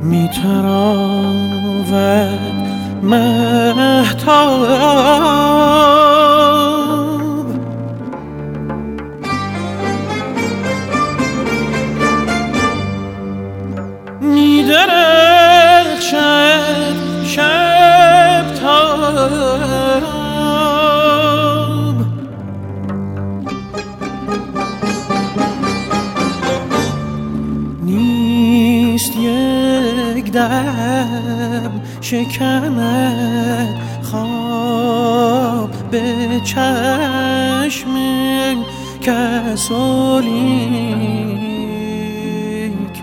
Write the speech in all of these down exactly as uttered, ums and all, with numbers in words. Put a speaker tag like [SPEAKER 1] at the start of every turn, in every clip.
[SPEAKER 1] می تراود مهتاب، می درخشد شب تاب، نیست یک دم شکند خواب به چشم کسولیک.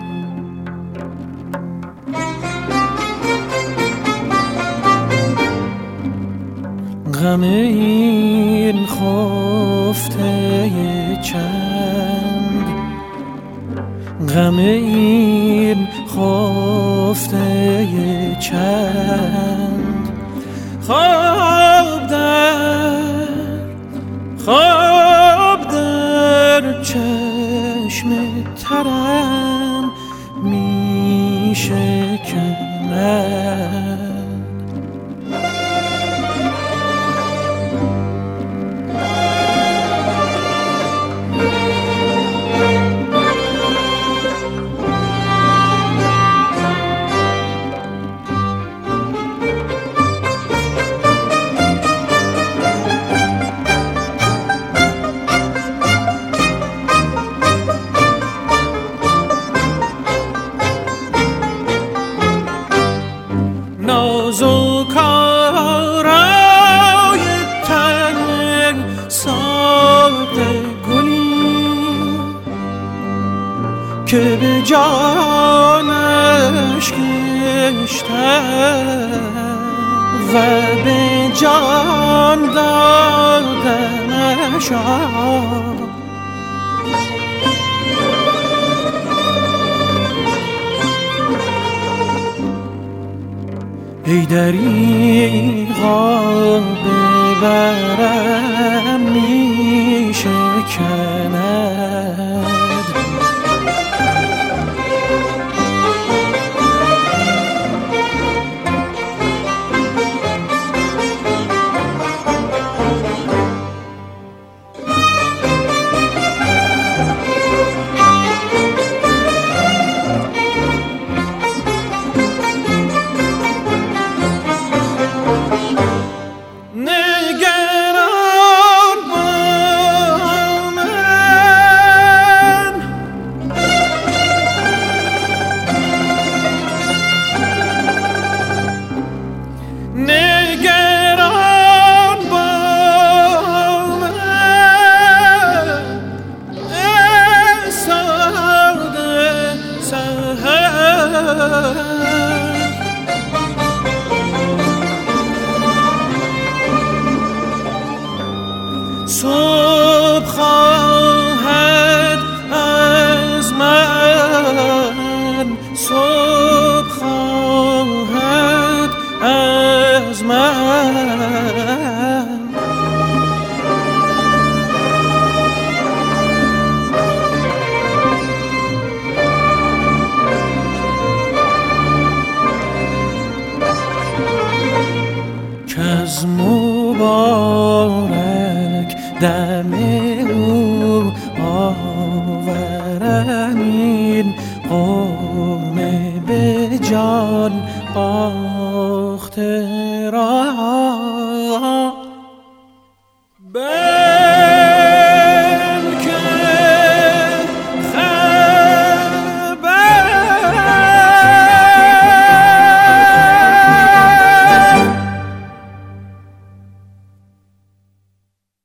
[SPEAKER 1] غم این خفته چند، غم این خفته چند، خواب در خواب در چشم ترم می شکند. نازوکارای تن ساق گلی که به جانش کشتم و به جان دادمش آب. ای دریغا ببرم می شکند، صبح خواهد از من، صبح خواهد از من. کز مبارک دم او آورم این قوم به جان باخته را.